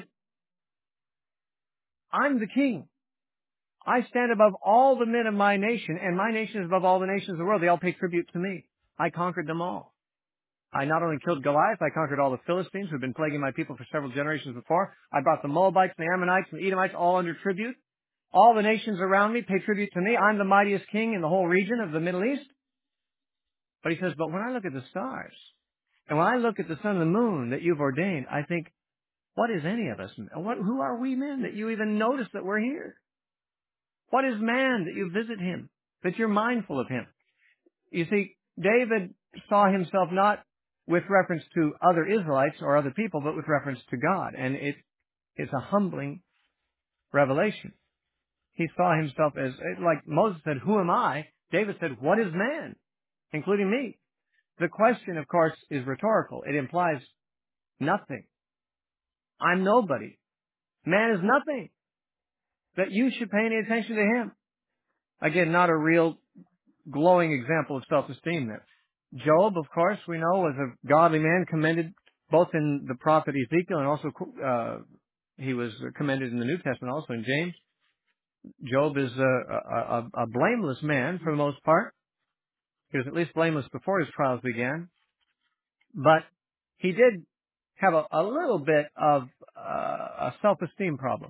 I'm the king. I stand above all the men of my nation, and my nation is above all the nations of the world. They all pay tribute to me. I conquered them all. I not only killed Goliath, I conquered all the Philistines who had been plaguing my people for several generations before. I brought the Moabites, and the Ammonites, and the Edomites all under tribute. All the nations around me pay tribute to me. I'm the mightiest king in the whole region of the Middle East. But he says, but when I look at the stars, and when I look at the sun and the moon that you've ordained, I think, what is any of us? What, who are we men that you even notice that we're here? What is man that you visit him, that you're mindful of him? You see, David saw himself not with reference to other Israelites or other people, but with reference to God. And it, it's a humbling revelation. He saw himself as, like Moses said, who am I? David said, what is man? Including me. The question, of course, is rhetorical. It implies nothing. I'm nobody. Man is nothing. That you should pay any attention to him. Again, not a real glowing example of self-esteem there. Job, of course, we know, was a godly man commended both in the prophet Ezekiel and also uh, he was commended in the New Testament also in James. Job is a, a, a, a blameless man for the most part. He was at least blameless before his trials began. But he did have a, a little bit of uh, a self-esteem problem.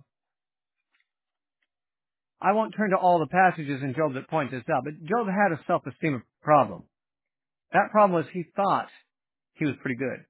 I won't turn to all the passages in Job that point this out, but Job had a self-esteem problem. That problem was he thought he was pretty good.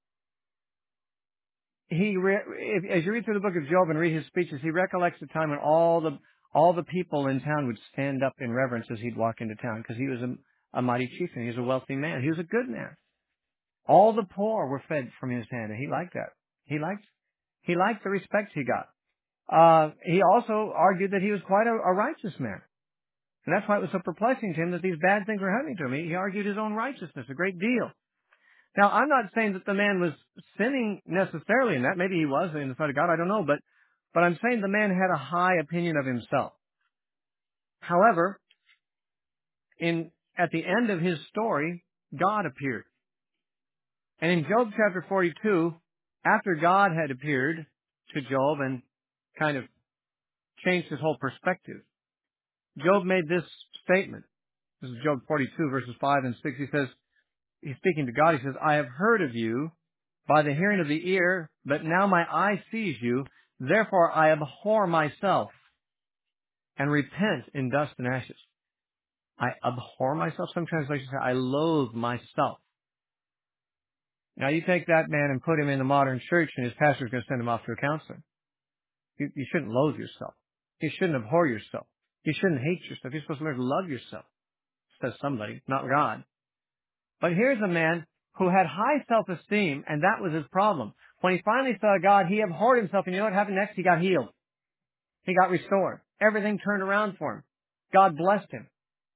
He, re- if, as you read through the book of Job and read his speeches, he recollects the time when all the all the people in town would stand up in reverence as he'd walk into town because he was a, a mighty chieftain. He was a wealthy man. He was a good man. All the poor were fed from his hand, and he liked that. He liked he liked the respect he got. Uh, he also argued that he was quite a, a righteous man. And that's why it was so perplexing to him that these bad things were happening to him. He, he argued his own righteousness a great deal. Now, I'm not saying that the man was sinning necessarily in that. Maybe he was in the sight of God. I don't know. But, but I'm saying the man had a high opinion of himself. However, in, at the end of his story, God appeared. And in Job chapter forty-two, after God had appeared to Job and kind of changed his whole perspective, Job made this statement. This is Job forty-two, verses five and six. He says, he's speaking to God. He says, I have heard of you by the hearing of the ear, but now my eye sees you. Therefore I abhor myself and repent in dust and ashes. I abhor myself. Some translations say I loathe myself. Now you take that man and put him in the modern church and his pastor's going to send him off to a counselor. You, you shouldn't loathe yourself. You shouldn't abhor yourself. You shouldn't hate yourself. You're supposed to learn to love yourself, says somebody, not God. But here's a man who had high self-esteem, and that was his problem. When he finally saw God, he abhorred himself, and you know what happened next? He got healed. He got restored. Everything turned around for him. God blessed him.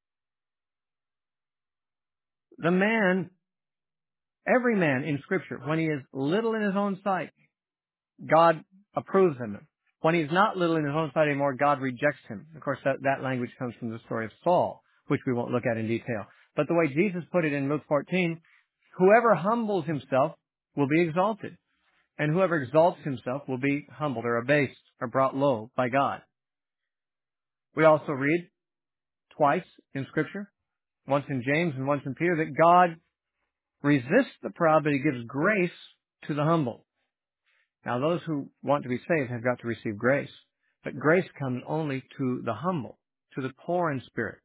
The man, every man in Scripture, when he is little in his own sight, God approves him. When he's not little in his own sight anymore, God rejects him. Of course, that, that language comes from the story of Saul, which we won't look at in detail. But the way Jesus put it in Luke fourteen, whoever humbles himself will be exalted, and whoever exalts himself will be humbled or abased or brought low by God. We also read twice in Scripture, once in James and once in Peter, that God resists the proud, but he gives grace to the humble. Now, those who want to be saved have got to receive grace. But grace comes only to the humble, to the poor in spirit.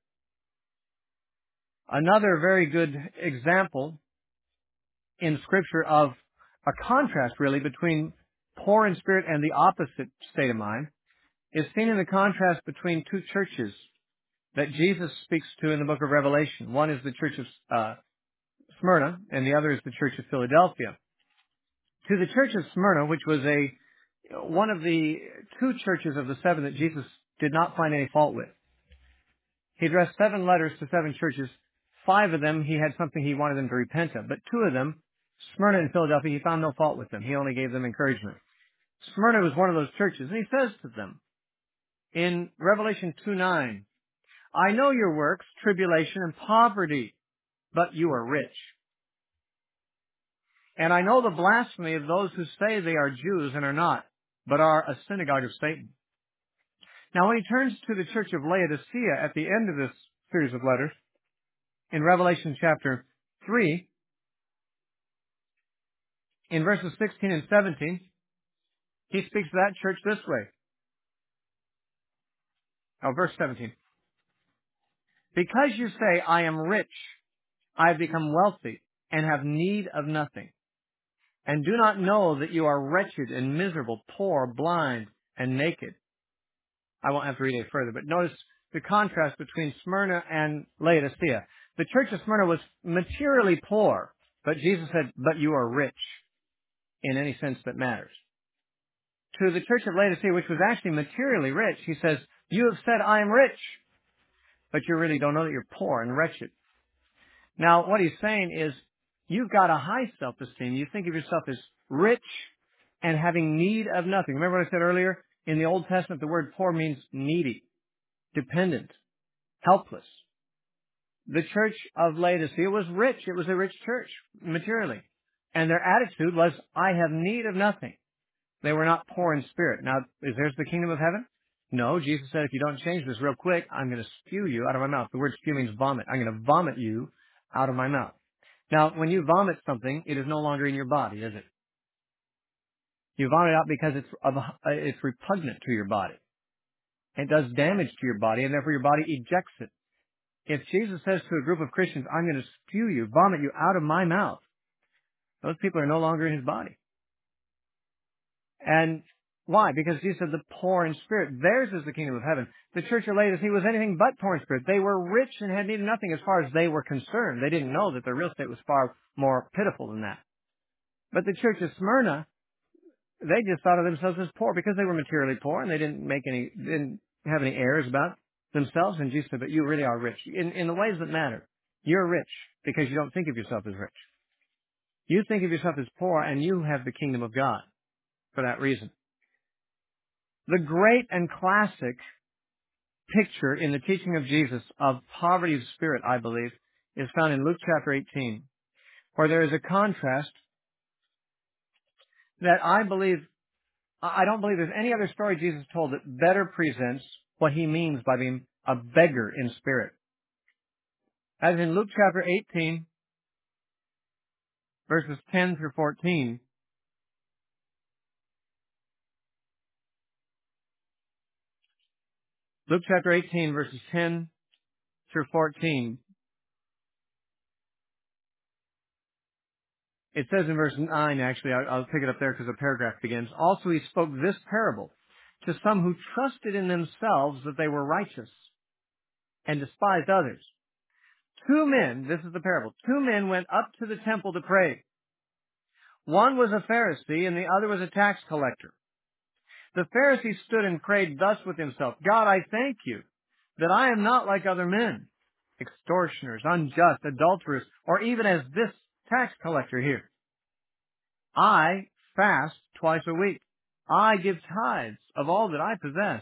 Another very good example in Scripture of a contrast, really, between poor in spirit and the opposite state of mind is seen in the contrast between two churches that Jesus speaks to in the book of Revelation. One is the church of uh, Smyrna, and the other is the church of Philadelphia. To the church of Smyrna, which was a one of the two churches of the seven that Jesus did not find any fault with. He addressed seven letters to seven churches. Five of them, he had something he wanted them to repent of. But two of them, Smyrna and Philadelphia, he found no fault with them. He only gave them encouragement. Smyrna was one of those churches, and he says to them in Revelation two nine, I know your works, tribulation and poverty, but you are rich. And I know the blasphemy of those who say they are Jews and are not, but are a synagogue of Satan. Now, when he turns to the church of Laodicea at the end of this series of letters, in Revelation chapter three, in verses sixteen and seventeen, he speaks to that church this way. Oh, verse seventeen. Because you say, I am rich, I have become wealthy, and have need of nothing, and do not know that you are wretched and miserable, poor, blind, and naked. I won't have to read it further, but notice the contrast between Smyrna and Laodicea. The church of Smyrna was materially poor, but Jesus said, but you are rich in any sense that matters. To the church of Laodicea, which was actually materially rich, he says, you have said, I am rich, but you really don't know that you're poor and wretched. Now, what he's saying is, you've got a high self-esteem. You think of yourself as rich and having need of nothing. Remember what I said earlier? In the Old Testament, the word poor means needy, dependent, helpless. The church of Laodicea was rich. It was a rich church, materially. And their attitude was, I have need of nothing. They were not poor in spirit. Now, is there's the kingdom of heaven? No, Jesus said, if you don't change this real quick, I'm going to spew you out of my mouth. The word spew means vomit. I'm going to vomit you out of my mouth. Now, when you vomit something, it is no longer in your body, is it? You vomit it out because it's of, it's repugnant to your body. It does damage to your body, and therefore your body ejects it. If Jesus says to a group of Christians, I'm going to spew you, vomit you out of my mouth, those people are no longer in his body. And why? Because Jesus said the poor in spirit, theirs is the kingdom of heaven. The church of Laodicea was anything but poor in spirit. They were rich and had needed nothing as far as they were concerned. They didn't know that their real estate was far more pitiful than that. But the church of Smyrna, they just thought of themselves as poor because they were materially poor and they didn't make any, didn't have any airs about themselves. And Jesus said, but you really are rich in, in the ways that matter. You're rich because you don't think of yourself as rich. You think of yourself as poor and you have the kingdom of God for that reason. The great and classic picture in the teaching of Jesus of poverty of spirit, I believe, is found in Luke chapter eighteen, where there is a contrast that I believe, I don't believe there's any other story Jesus told that better presents what he means by being a beggar in spirit. As in Luke chapter eighteen, verses ten through fourteen. Luke chapter eighteen, verses ten through fourteen. It says in verse nine, actually, I'll, I'll pick it up there because the paragraph begins. Also he spoke this parable to some who trusted in themselves that they were righteous and despised others. Two men, this is the parable, two men went up to the temple to pray. One was a Pharisee and the other was a tax collector. The Pharisee stood and prayed thus with himself, God, I thank you that I am not like other men, extortioners, unjust, adulterers, or even as this tax collector here. I fast twice a week. I give tithes of all that I possess.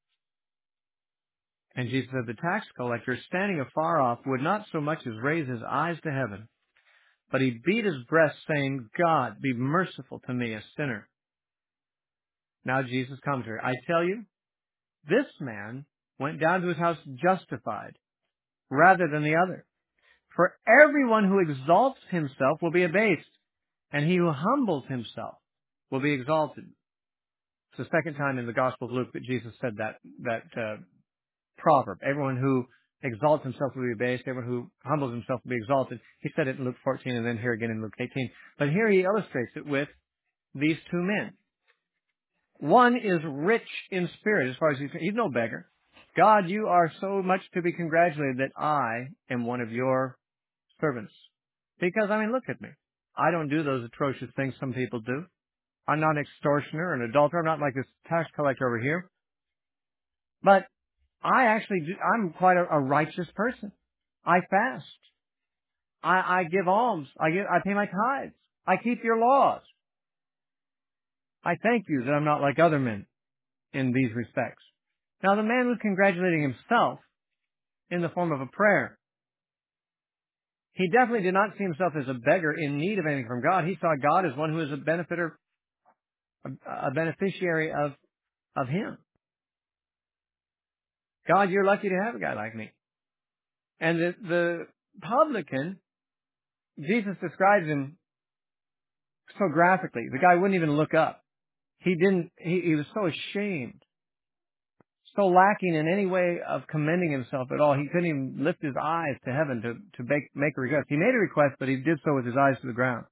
And Jesus said, the tax collector, standing afar off, would not so much as raise his eyes to heaven, but he beat his breast, saying, God, be merciful to me, a sinner. Now Jesus' commentary, I tell you, this man went down to his house justified rather than the other. For everyone who exalts himself will be abased, and he who humbles himself will be exalted. It's the second time in the Gospel of Luke that Jesus said that, that uh, proverb. Everyone who exalts himself will be abased. Everyone who humbles himself will be exalted. He said it in Luke fourteen and then here again in Luke eighteen. But here he illustrates it with these two men. One is rich in spirit as far as he's, he's no beggar. God, you are so much to be congratulated that I am one of your servants. Because, I mean, look at me. I don't do those atrocious things some people do. I'm not an extortioner, an adulterer. I'm not like this tax collector over here. But I actually do, I'm quite a, a righteous person. I fast. I, I give alms. I give, I pay my tithes. I keep your laws. I thank you that I'm not like other men in these respects. Now the man was congratulating himself in the form of a prayer. He definitely did not see himself as a beggar in need of anything from God. He saw God as one who is a benefiter, a, a beneficiary of, of him. God, you're lucky to have a guy like me. And the, the publican, Jesus describes him so graphically. The guy wouldn't even look up. He didn't, he, he was so ashamed, so lacking in any way of commending himself at all. He couldn't even lift his eyes to heaven to, to make, make a request. He made a request, but he did so with his eyes to the ground.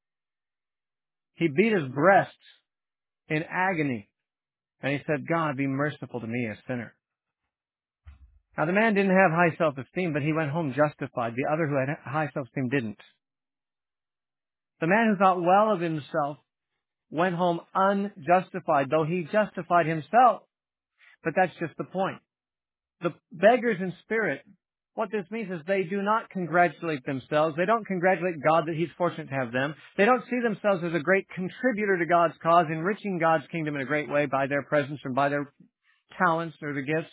He beat his breast in agony, and he said, God, be merciful to me, a sinner. Now, the man didn't have high self-esteem, but he went home justified. The other who had high self-esteem didn't. The man who thought well of himself went home unjustified, though he justified himself. But that's just the point. The beggars in spirit, what this means is they do not congratulate themselves. They don't congratulate God that He's fortunate to have them. They don't see themselves as a great contributor to God's cause, enriching God's kingdom in a great way by their presence or by their talents or the gifts.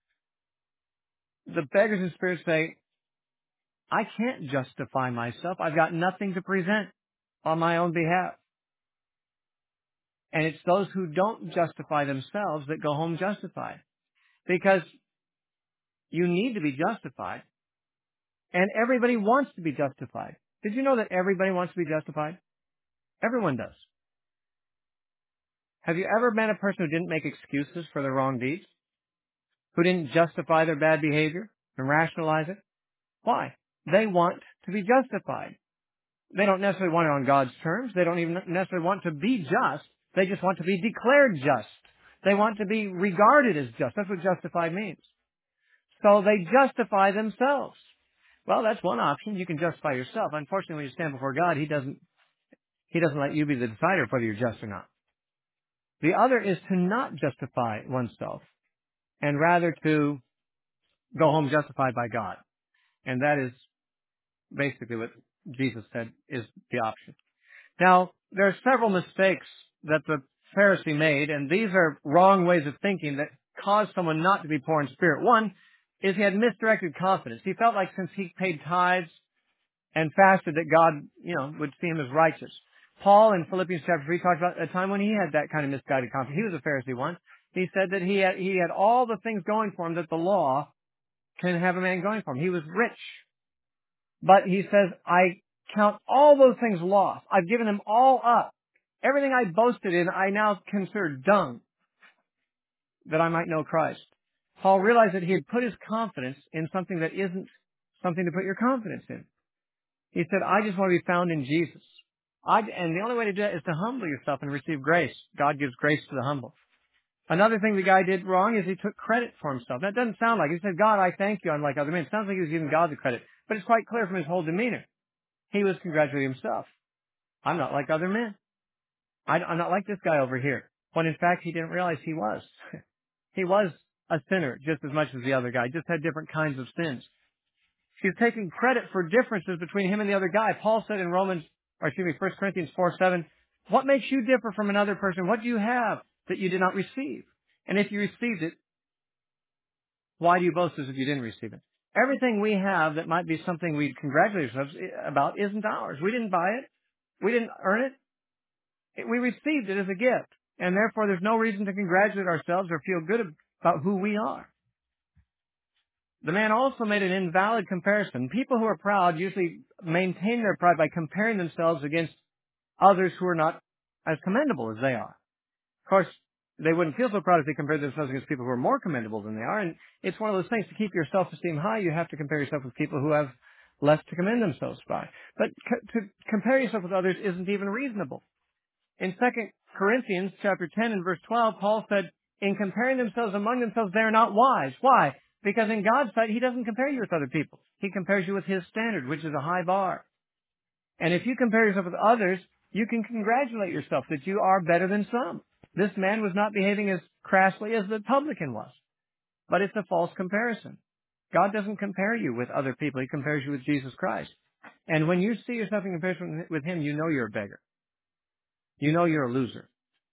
The beggars in spirit say, I can't justify myself. I've got nothing to present on my own behalf. And it's those who don't justify themselves that go home justified. Because you need to be justified. And everybody wants to be justified. Did you know that everybody wants to be justified? Everyone does. Have you ever met a person who didn't make excuses for their wrong deeds? Who didn't justify their bad behavior and rationalize it? Why? They want to be justified. They don't necessarily want it on God's terms. They don't even necessarily want to be just. They just want to be declared just. They want to be regarded as just. That's what justified means. So they justify themselves. Well, that's one option. You can justify yourself. Unfortunately, when you stand before God, He doesn't, He doesn't let you be the decider of whether you're just or not. The other is to not justify oneself and rather to go home justified by God. And that is basically what Jesus said is the option. Now, there are several mistakes that the Pharisee made, and these are wrong ways of thinking that cause someone not to be poor in spirit. One is he had misdirected confidence. He felt like since he paid tithes and fasted that God, you know, would see him as righteous. Paul in Philippians chapter three talked about a time when he had that kind of misguided confidence. He was a Pharisee once. He said that he had, he had all the things going for him that the law can have a man going for him. He was rich. But he says, I count all those things lost. I've given them all up. Everything I boasted in, I now consider dung, that I might know Christ. Paul realized that he had put his confidence in something that isn't something to put your confidence in. He said, I just want to be found in Jesus. I, and the only way to do that is to humble yourself and receive grace. God gives grace to the humble. Another thing the guy did wrong is he took credit for himself. That doesn't sound like it. He said, God, I thank you, unlike other men. It sounds like he was giving God the credit. But it's quite clear from his whole demeanor. He was congratulating himself. I'm not like other men. I, I'm not like this guy over here. When in fact he didn't realize he was. He was a sinner just as much as the other guy, just had different kinds of sins. He's taking credit for differences between him and the other guy. Paul said in Romans, or excuse me, First Corinthians four seven, what makes you differ from another person? What do you have that you did not receive? And if you received it, why do you boast as if you didn't receive it? Everything we have that might be something we congratulate ourselves about isn't ours. We didn't buy it. We didn't earn it. We received it as a gift. And therefore there's no reason to congratulate ourselves or feel good about who we are. The man also made an invalid comparison. People who are proud usually maintain their pride by comparing themselves against others who are not as commendable as they are. Of course, they wouldn't feel so proud if they compared themselves against people who are more commendable than they are. And it's one of those things, to keep your self-esteem high, you have to compare yourself with people who have less to commend themselves by. But co- to compare yourself with others isn't even reasonable. In Second Corinthians chapter ten and verse twelve, Paul said, in comparing themselves among themselves, they are not wise. Why? Because in God's sight, He doesn't compare you with other people. He compares you with His standard, which is a high bar. And if you compare yourself with others, you can congratulate yourself that you are better than some. This man was not behaving as crassly as the publican was. But it's a false comparison. God doesn't compare you with other people. He compares you with Jesus Christ. And when you see yourself in comparison with Him, you know you're a beggar. You know you're a loser.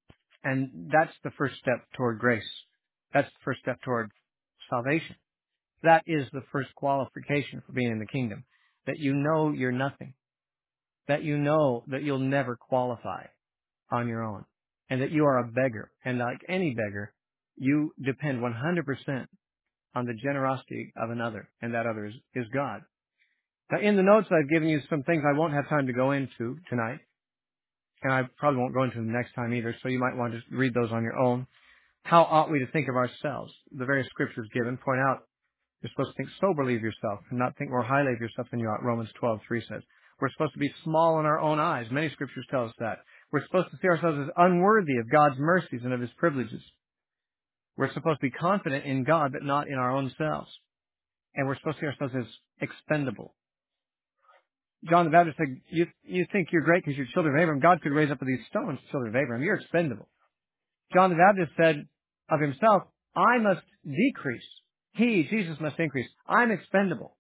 And that's the first step toward grace. That's the first step toward salvation. That is the first qualification for being in the kingdom. That you know you're nothing. That you know that you'll never qualify on your own. And that you are a beggar. And like any beggar, you depend one hundred percent on the generosity of another. And that other is, is God. Now in the notes I've given you some things I won't have time to go into tonight. And I probably won't go into them next time either. So you might want to just read those on your own. How ought we to think of ourselves? The various scriptures given point out you're supposed to think soberly of yourself and not think more highly of yourself than you ought. Romans twelve three says. We're supposed to be small in our own eyes. Many scriptures tell us that. We're supposed to see ourselves as unworthy of God's mercies and of His privileges. We're supposed to be confident in God, but not in our own selves. And we're supposed to see ourselves as expendable. John the Baptist said, you, you think you're great because you're children of Abraham. God could raise up these stones, children of Abraham. You're expendable. John the Baptist said of himself, I must decrease. He, Jesus, must increase. I'm expendable.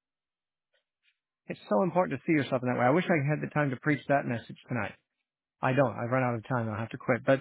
It's so important to see yourself in that way. I wish I had the time to preach that message tonight. I don't. I've run out of time. I'll have to quit. But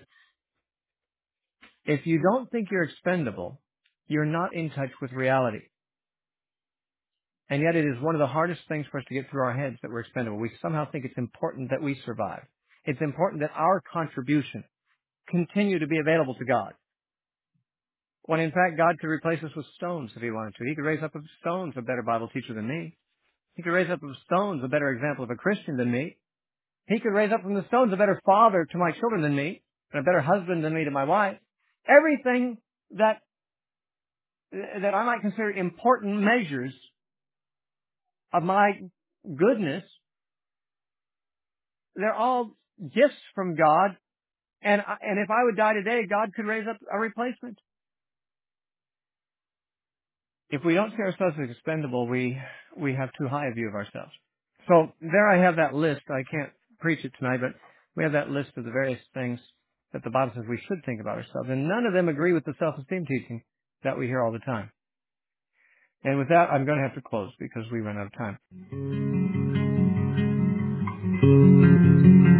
if you don't think you're expendable, you're not in touch with reality. And yet it is one of the hardest things for us to get through our heads that we're expendable. We somehow think it's important that we survive. It's important that our contribution continue to be available to God. When in fact God could replace us with stones if He wanted to. He could raise up of stones a better Bible teacher than me. He could raise up of stones a better example of a Christian than me. He could raise up from the stones a better father to my children than me, and a better husband than me to my wife. Everything that that I might consider important measures of my goodness, they're all gifts from God. And I, and if I would die today, God could raise up a replacement. If we don't see ourselves as expendable, we we have too high a view of ourselves. So there I have that list. I can't preach it tonight, but we have that list of the various things that the Bible says we should think about ourselves. And none of them agree with the self-esteem teaching that we hear all the time. And with that, I'm going to have to close because we run out of time.